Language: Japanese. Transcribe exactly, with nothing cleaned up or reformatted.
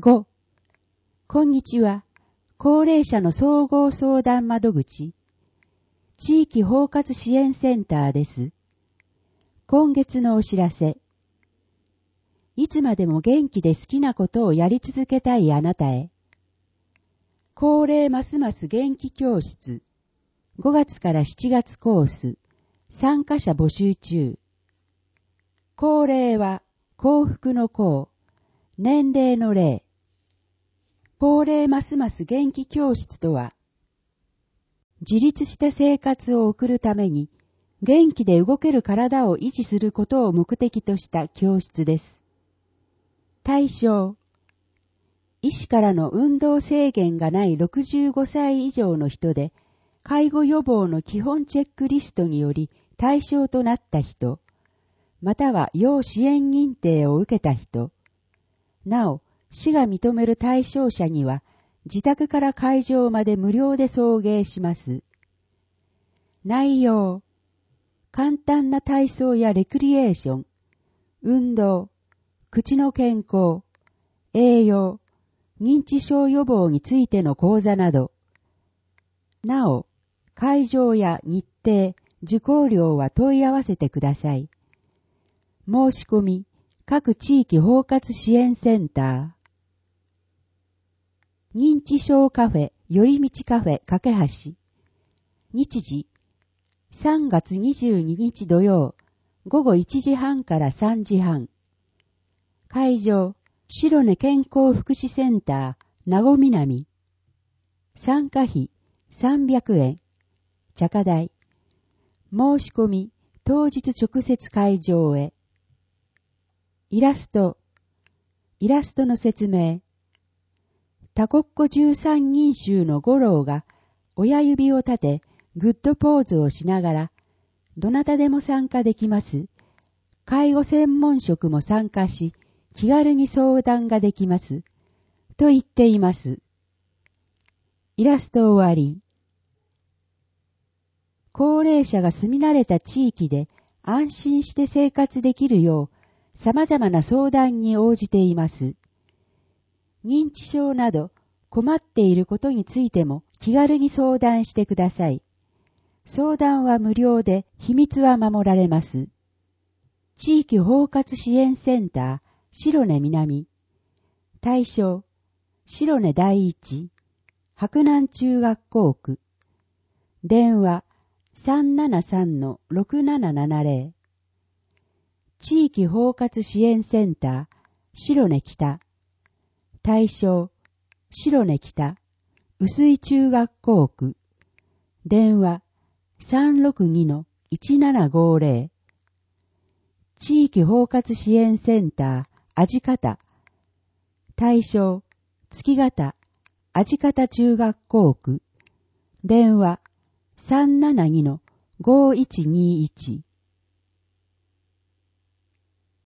ご、こんにちは。高齢者の総合相談窓口、地域包括支援センターです。今月のお知らせ。いつまでも元気で好きなことをやり続けたいあなたへ。高齢ますます元気教室、ごがつからしちがつコース、参加者募集中。高齢は幸福の幸、年齢の齢。高齢ますます元気教室とは、自立した生活を送るために、元気で動ける体を維持することを目的とした教室です。対象、医師からの運動制限がないろくじゅうごさい以上の人で、介護予防の基本チェックリストにより対象となった人、または要支援認定を受けた人、なお、市が認める対象者には、自宅から会場まで無料で送迎します。内容、簡単な体操やレクリエーション、運動、口の健康、栄養、認知症予防についての講座など。なお、会場や日程、受講料は問い合わせてください。申し込み、各地域包括支援センター。認知症カフェ、よりみちカフェ、かけはし。日時、さんがつにじゅうににち土曜、ごごいちじはんからさんじはん。会場、白根健康福祉センター、名護南。参加費、さんびゃくえん。茶化代。申し込み、当日直接会場へ。イラスト。イラストの説明。タコッコじゅうさん人衆の五郎が親指を立てグッドポーズをしながら、どなたでも参加できます。介護専門職も参加し、気軽に相談ができます。と言っています。イラスト終わり。高齢者が住み慣れた地域で安心して生活できるよう、様々な相談に応じています。認知症など困っていることについても気軽に相談してください。相談は無料で秘密は守られます。地域包括支援センター、白根南。対象、白根第一、白南中学校区。電話、さんななさんのろくななななぜろ。地域包括支援センター、白根北。対象、白根北、薄井中学校区。電話、さんろくにのいちななごぜろ。地域包括支援センター、味方。対象、月形、味方中学校区。電話、さんななにのごいちにいち。